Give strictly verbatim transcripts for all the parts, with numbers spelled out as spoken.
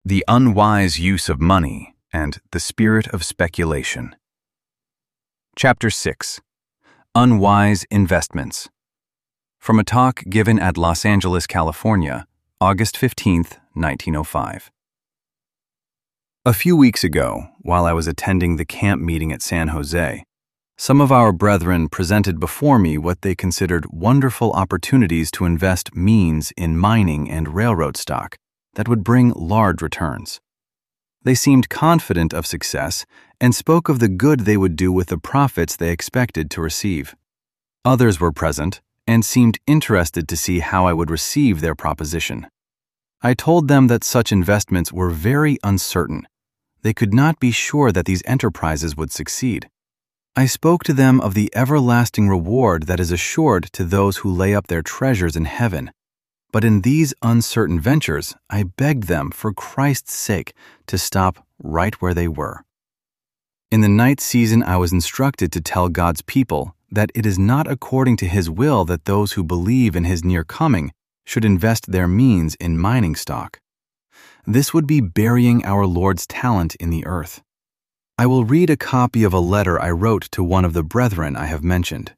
The Unwise Use of Money and the Spirit of Speculation. Chapter six. Unwise Investments. From a talk given at Los Angeles, California, August fifteenth, nineteen oh five. A few weeks ago, while I was attending the camp meeting at San Jose, some of our brethren presented before me what they considered wonderful opportunities to invest means in mining and railroad stock that would bring large returns. They seemed confident of success and spoke of the good they would do with the profits they expected to receive. Others were present and seemed interested to see how I would receive their proposition. I told them that such investments were very uncertain. They could not be sure that these enterprises would succeed. I spoke to them of the everlasting reward that is assured to those who lay up their treasures in heaven. But in these uncertain ventures, I begged them for Christ's sake to stop right where they were. In the night season, I was instructed to tell God's people that it is not according to His will that those who believe in His near coming should invest their means in mining stock. This would be burying our Lord's talent in the earth. I will read a copy of a letter I wrote to one of the brethren I have mentioned.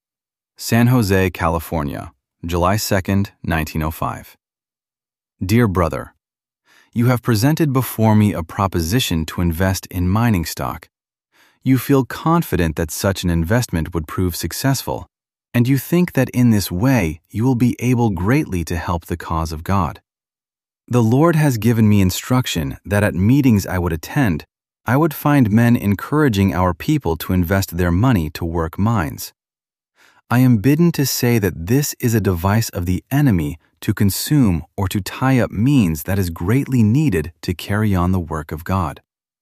San Jose, California, July second, nineteen oh five. Dear brother, you have presented before me a proposition to invest in mining stock. You feel confident that such an investment would prove successful, and you think that in this way you will be able greatly to help the cause of God. The Lord has given me instruction that at meetings I would attend, I would find men encouraging our people to invest their money to work mines. I am bidden to say that this is a device of the enemy to consume or to tie up means that is greatly needed to carry on the work of God.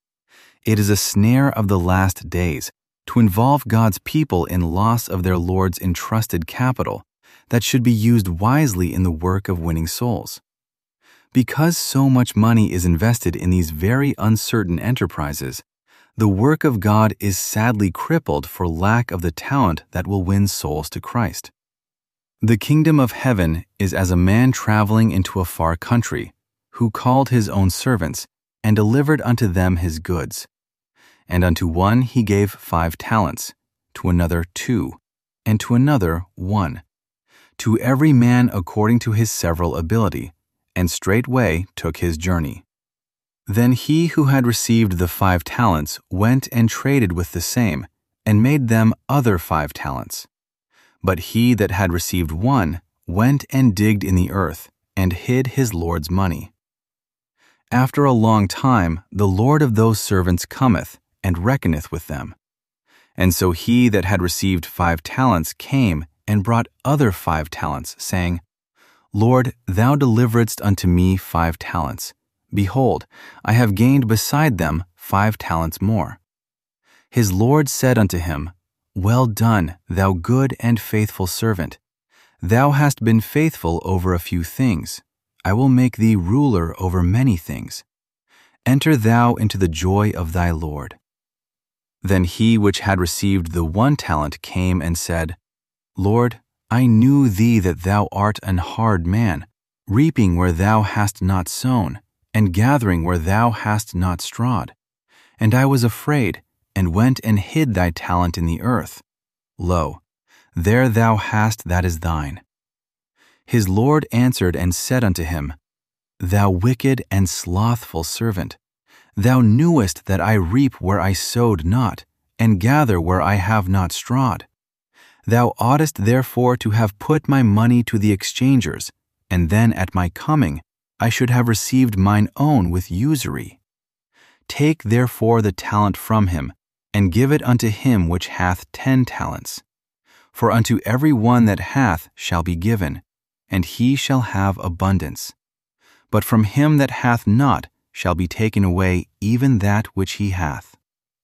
It is a snare of the last days to involve God's people in loss of their Lord's entrusted capital that should be used wisely in the work of winning souls. Because so much money is invested in these very uncertain enterprises, the work of God is sadly crippled for lack of the talent that will win souls to Christ. The kingdom of heaven is as a man traveling into a far country, who called his own servants and delivered unto them his goods. And unto one he gave five talents, to another two, and to another one, to every man according to his several ability, and straightway took his journey. Then he who had received the five talents went and traded with the same, and made them other five talents. But he that had received one went and digged in the earth, and hid his Lord's money. After a long time the Lord of those servants cometh, and reckoneth with them. And so he that had received five talents came and brought other five talents, saying, Lord, thou deliveredst unto me five talents. Behold, I have gained beside them five talents more. His Lord said unto him, Well done, thou good and faithful servant. Thou hast been faithful over a few things. I will make thee ruler over many things. Enter thou into the joy of thy Lord. Then he which had received the one talent came and said, Lord, I knew thee that thou art an hard man, reaping where thou hast not sown, and gathering where thou hast not strawed. And I was afraid, and went and hid thy talent in the earth. Lo, there thou hast that is thine. His Lord answered and said unto him, Thou wicked and slothful servant, thou knewest that I reap where I sowed not, and gather where I have not strawed. Thou oughtest therefore to have put my money to the exchangers, and then at my coming I should have received mine own with usury. Take therefore the talent from him, and give it unto him which hath ten talents. For unto every one that hath shall be given, and he shall have abundance. But from him that hath not shall be taken away even that which he hath.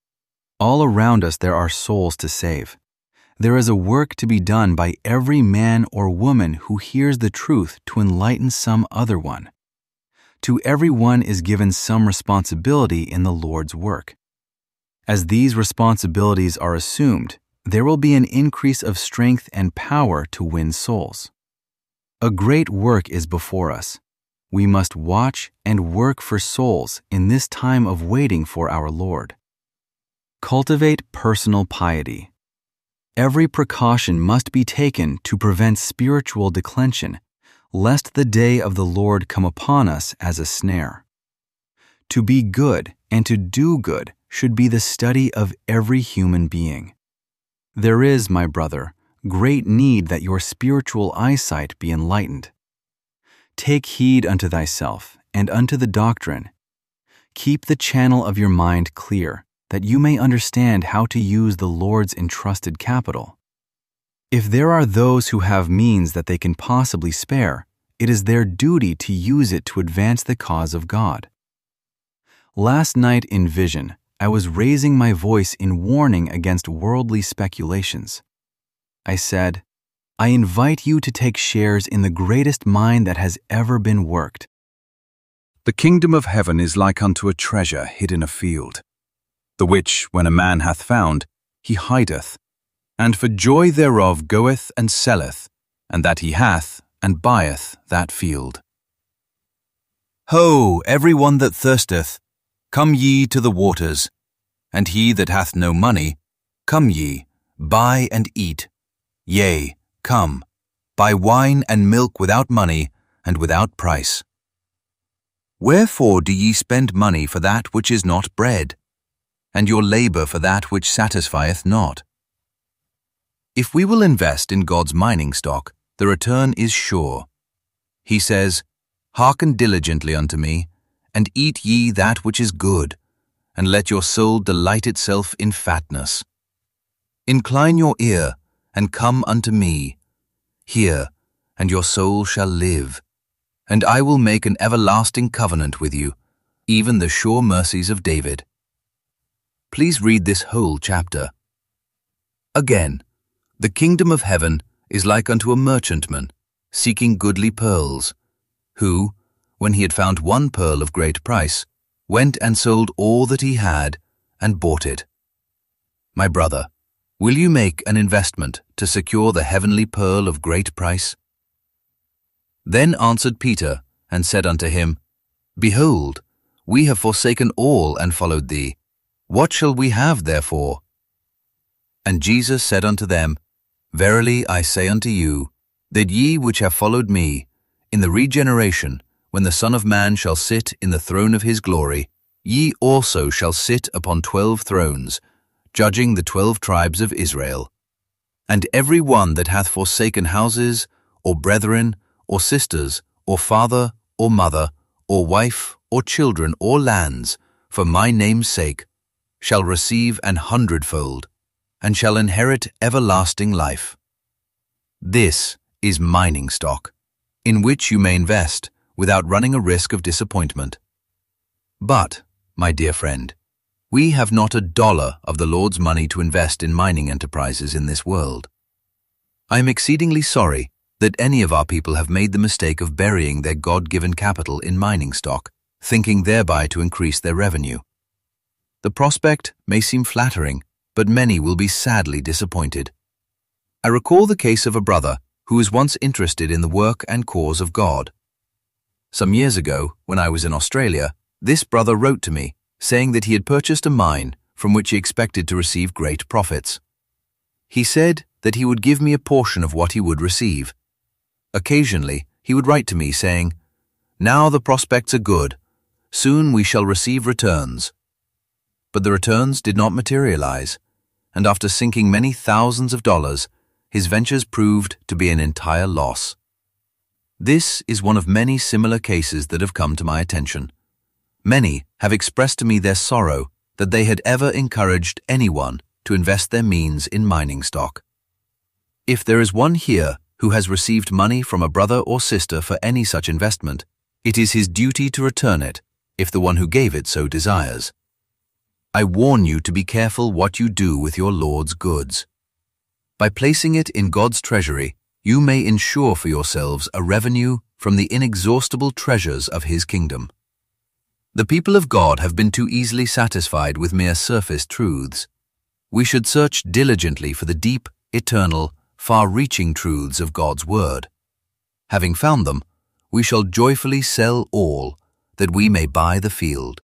All around us there are souls to save. There is a work to be done by every man or woman who hears the truth to enlighten some other one. To every one is given some responsibility in the Lord's work. As these responsibilities are assumed, there will be an increase of strength and power to win souls. A great work is before us. we must watch and work for souls in this time of waiting for our Lord. Cultivate personal piety. Every precaution must be taken to prevent spiritual declension, lest the day of the Lord come upon us as a snare. To be good and to do good should be the study of every human being. There is, my brother, great need that your spiritual eyesight be enlightened. Take heed unto thyself and unto the doctrine. Keep the channel of your mind clear, that you may understand how to use the Lord's entrusted capital. If there are those who have means that they can possibly spare, it is their duty to use it to advance the cause of God. Last night in vision, I was raising my voice in warning against worldly speculations. I said, I invite you to take shares in the greatest mine that has ever been worked. The kingdom of heaven is like unto a treasure hid in a field, the which, when a man hath found, he hideth, and for joy thereof goeth and selleth, and that he hath, and buyeth that field. Ho, every one that thirsteth, come ye to the waters, and he that hath no money, come ye, buy and eat. Yea, come, buy wine and milk without money and without price. Wherefore do ye spend money for that which is not bread, and your labor for that which satisfieth not? If we will invest in God's mining stock, the return is sure. He says, Hearken diligently unto me, and eat ye that which is good, and let your soul delight itself in fatness. Incline your ear, and come unto me. Hear, and your soul shall live, and I will make an everlasting covenant with you, even the sure mercies of David. Please read this whole chapter. Again, the kingdom of heaven is like unto a merchantman, seeking goodly pearls, who, when he had found one pearl of great price, went and sold all that he had, and bought it. My brother, will you make an investment to secure the heavenly pearl of great price? Then answered Peter, and said unto him, Behold, we have forsaken all and followed thee. What shall we have therefore? And Jesus said unto them, Verily I say unto you, that ye which have followed me, in the regeneration, when the Son of Man shall sit in the throne of his glory, ye also shall sit upon twelve thrones, judging the twelve tribes of Israel. And every one that hath forsaken houses, or brethren, or sisters, or father, or mother, or wife, or children, or lands, for my name's sake, shall receive an hundredfold, and shall inherit everlasting life. This is mining stock, in which you may invest without running a risk of disappointment. But, my dear friend, we have not a dollar of the Lord's money to invest in mining enterprises in this world. I am exceedingly sorry that any of our people have made the mistake of burying their God-given capital in mining stock, thinking thereby to increase their revenue. The prospect may seem flattering, but many will be sadly disappointed. I recall the case of a brother who was once interested in the work and cause of God. Some years ago, when I was in Australia, this brother wrote to me, saying that he had purchased a mine from which he expected to receive great profits. He said that he would give me a portion of what he would receive. Occasionally, he would write to me saying, Now the prospects are good. Soon we shall receive returns. But the returns did not materialize, and after sinking many thousands of dollars, his ventures proved to be an entire loss. This is one of many similar cases that have come to my attention. Many have expressed to me their sorrow that they had ever encouraged anyone to invest their means in mining stock. If there is one here who has received money from a brother or sister for any such investment, it is his duty to return it, if the one who gave it so desires. I warn you to be careful what you do with your Lord's goods. By placing it in God's treasury, you may ensure for yourselves a revenue from the inexhaustible treasures of His kingdom. The people of God have been too easily satisfied with mere surface truths. We should search diligently for the deep, eternal, far-reaching truths of God's Word. Having found them, we shall joyfully sell all, that we may buy the field.